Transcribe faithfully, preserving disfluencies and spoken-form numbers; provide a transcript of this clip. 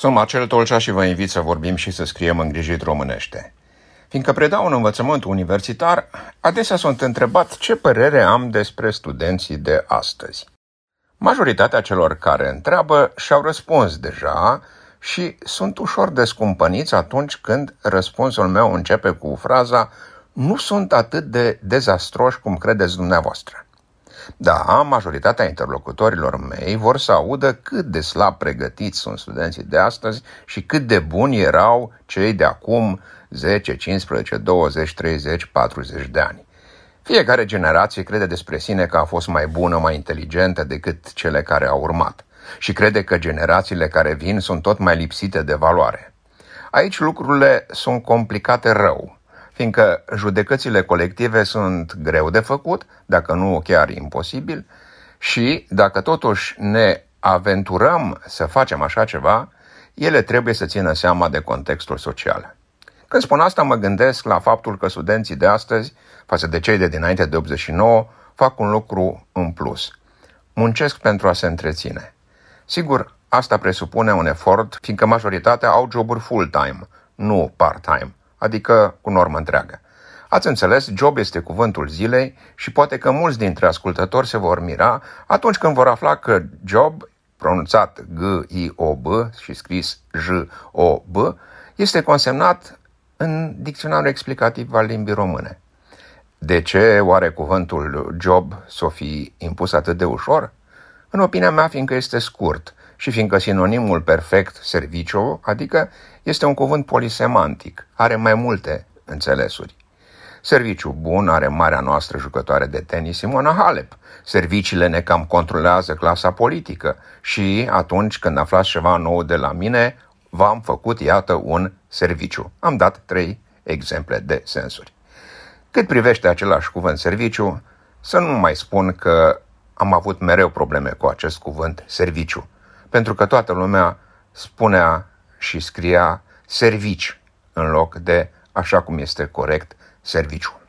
Sunt Marcel Tolcea și vă invit să vorbim și să scriem îngrijit românește. Fiindcă predau un învățământ universitar, adesea sunt întrebat ce părere am despre studenții de astăzi. Majoritatea celor care întreabă și-au răspuns deja și sunt ușor descumpăniți atunci când răspunsul meu începe cu fraza "nu sunt atât de dezastroși cum credeți dumneavoastră". Da, majoritatea interlocutorilor mei vor să audă cât de slab pregătiți sunt studenții de astăzi și cât de buni erau cei de acum zece, cincisprezece, douăzeci, treizeci, patruzeci de ani. Fiecare generație crede despre sine că a fost mai bună, mai inteligentă decât cele care au urmat și crede că generațiile care vin sunt tot mai lipsite de valoare. Aici lucrurile sunt complicate rău, fiindcă judecățile colective sunt greu de făcut, dacă nu chiar imposibil, și dacă totuși ne aventurăm să facem așa ceva, ele trebuie să țină seama de contextul social. Când spun asta, mă gândesc la faptul că studenții de astăzi, față de cei de dinainte de optzeci și nouă, fac un lucru în plus. Muncesc pentru a se întreține. Sigur, asta presupune un efort, fiindcă majoritatea au joburi full-time, nu part-time, adică cu normă întreagă. Ați înțeles, job este cuvântul zilei și poate că mulți dintre ascultători se vor mira atunci când vor afla că job, pronunțat G I O B și scris J O B, este consemnat în dicționarul explicativ al limbii române. De ce oare cuvântul job s-o fi impus atât de ușor? În opinia mea, fiindcă este scurt și fiindcă sinonimul perfect serviciu, adică este un cuvânt polisemantic, are mai multe înțelesuri. Serviciu bun are marea noastră jucătoare de tenis Simona Halep. Serviciile ne cam controlează clasa politică și atunci când aflați ceva nou de la mine, v-am făcut, iată, un serviciu. Am dat trei exemple de sensuri. Cât privește același cuvânt serviciu, să nu mai spun că am avut mereu probleme cu acest cuvânt serviciu, pentru că toată lumea spunea și scria servici în loc de, așa cum este corect, serviciu.